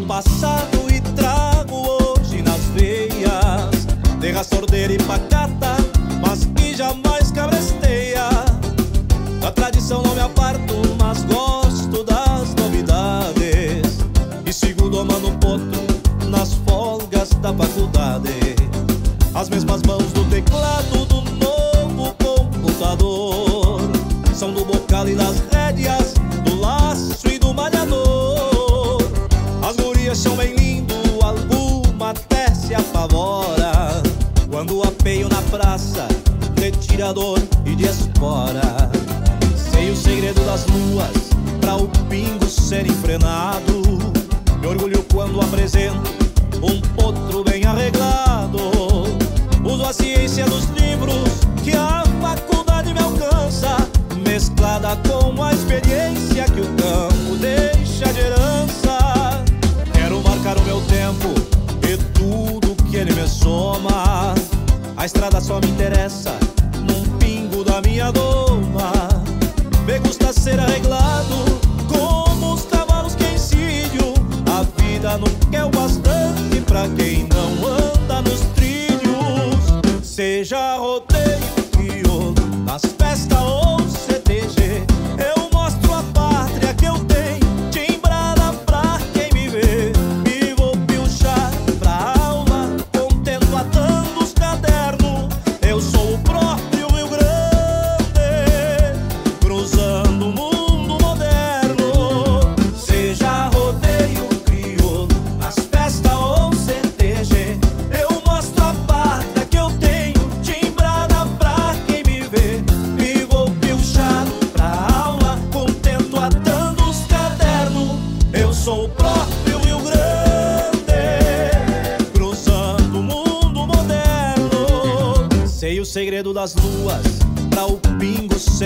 passado e trago hoje nas veias. Terra sordeira e pacata, mas que jamais cabresteia. Da tradição não me aparto, mas gosto das novidades. E sigo domando potro nas folgas da faculdade. As mesmas mãos do teclado do novo computador são do bocal e das rédeas, do laço e do malhador. As gurias são bem lindo, alguma até se apavora quando apeio na praça de tirador e de espora. Sei o segredo das luas pra o pingo ser enfrenado. Me orgulho quando apresento um potro bem arreglado. Uso a ciência dos livros que a faculdade me alcança, mesclada com a experiência que o campo deixa de herança. Quero marcar o meu tempo e tudo que ele me soma. A estrada só me interessa num pingo da minha doma. Me gusta ser arreglado como os cavalos que ensino. A vida nunca é o bastante pra quem não anda nos trilhos. Seja rodeio, crioulo, nas festas ou CTG, eu mostro a pátria que eu tenho, timbrada pra quem me vê. E vou pilchar pra aula, contento atando os cadernos. Eu sou o próprio Rio Grande, cruzando o mundo moderno. Seja rodeio, crioulo, nas festas ou CTG, eu mostro a pátria que eu tenho, timbrada pra quem me vê. E vou pilchar pra aula, contento atando os cadernos. Eu sou o próprio Rio Grande, cruzando o mundo moderno. Sei o segredo das luas pra o pingo